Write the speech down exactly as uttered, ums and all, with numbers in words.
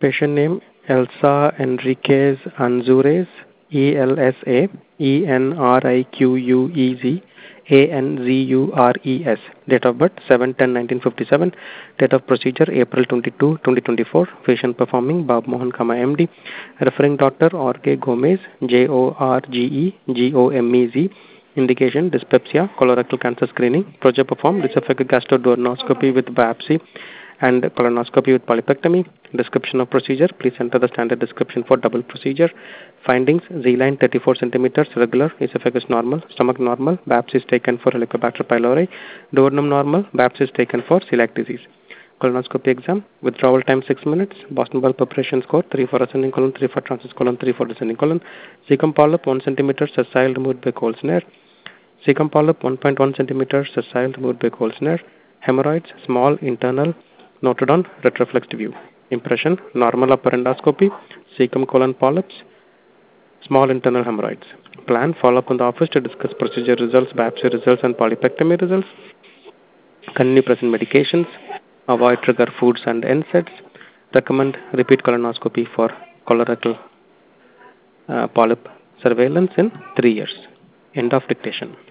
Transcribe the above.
Patient name Elsa Enriquez Anzures, E L S A E N R I Q U E Z A N Z U R E S. Date of birth seven ten nineteen fifty-seven. Date of procedure April twenty-second, twenty twenty-four. Patient performing Bob Mohan Kama M D. Referring doctor Jorge Gomez, J O R G E G O M E Z. Indication dyspepsia, colorectal cancer screening. Procedure performed esophageal gastroduodenoscopy with biopsy and colonoscopy with polypectomy. Description of procedure. Please enter the standard description for double procedure. Findings: Z-line thirty-four centimeters, regular, esophagus normal, stomach normal, biopsy is taken for Helicobacter pylori, duodenum normal, biopsy is taken for celiac disease. Colonoscopy exam. Withdrawal time six minutes. Boston Bell preparation score three for ascending colon, three for transverse colon, three for descending colon. Cecum polyp one centimeter, sessile removed by cold snare. Cecum polyp one point one centimeter, sessile removed by cold snare. Hemorrhoids small, internal, noted on retroflexed view. Impression: normal upper endoscopy, cecum colon polyps, small internal hemorrhoids. Plan: follow up in the office to discuss procedure results, biopsy results, and polypectomy results. Continue present medications. Avoid trigger foods and N SAIDs. Recommend repeat colonoscopy for colorectal uh, polyp surveillance in three years. End of dictation.